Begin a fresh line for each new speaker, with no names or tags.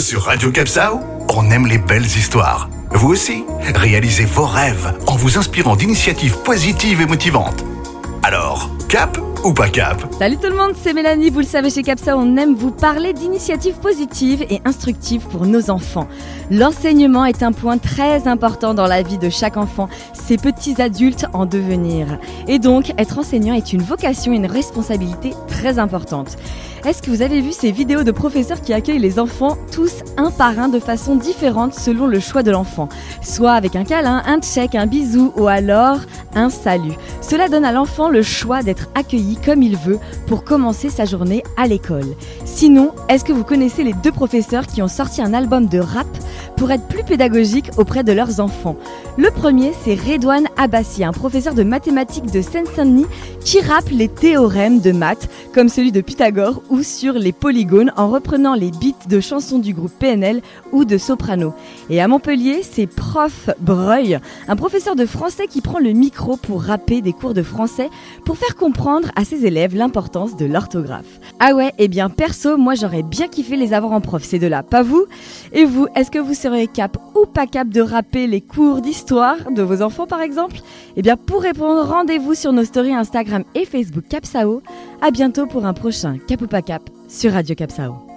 Sur Radio Capsao, on aime les belles histoires. Vous aussi, réalisez vos rêves en vous inspirant d'initiatives positives et motivantes. Alors, cap ou pas cap?
Salut tout le monde, c'est Mélanie. Vous le savez, chez Capsao, on aime vous parler d'initiatives positives et instructives pour nos enfants. L'enseignement est un point très important dans la vie de chaque enfant, ces petits adultes en devenir. Et donc, être enseignant est une vocation et une responsabilité très importante. Est-ce que vous avez vu ces vidéos de professeurs qui accueillent les enfants tous un par un de façon différente selon le choix de l'enfant? Soit avec un câlin, un check, un bisou ou alors un salut. Cela donne à l'enfant le choix d'être accueilli comme il veut pour commencer sa journée à l'école. Sinon, est-ce que vous connaissez les deux professeurs qui ont sorti un album de rap pour être plus pédagogiques auprès de leurs enfants? Le premier, c'est Redouane Abbassi, un professeur de mathématiques de Seine-Saint-Denis qui rappe les théorèmes de maths, comme celui de Pythagore ou sur les polygones en reprenant les beats de chansons du groupe PNL ou de Soprano. Et à Montpellier, c'est Prof Breuil, un professeur de français qui prend le micro pour rapper des cours de français pour faire comprendre à ses élèves l'importance de l'orthographe. Ah ouais, et bien perso, moi j'aurais bien kiffé les avoir en prof, ces deux-là, pas vous? Et vous, est-ce que vous serez cap ou pas cap de rapper les cours d'histoire de vos enfants par exemple? Eh bien pour répondre, rendez-vous sur nos stories Instagram et Facebook Capsao. À bientôt pour un prochain Cap ou pas cap sur Radio Capsao.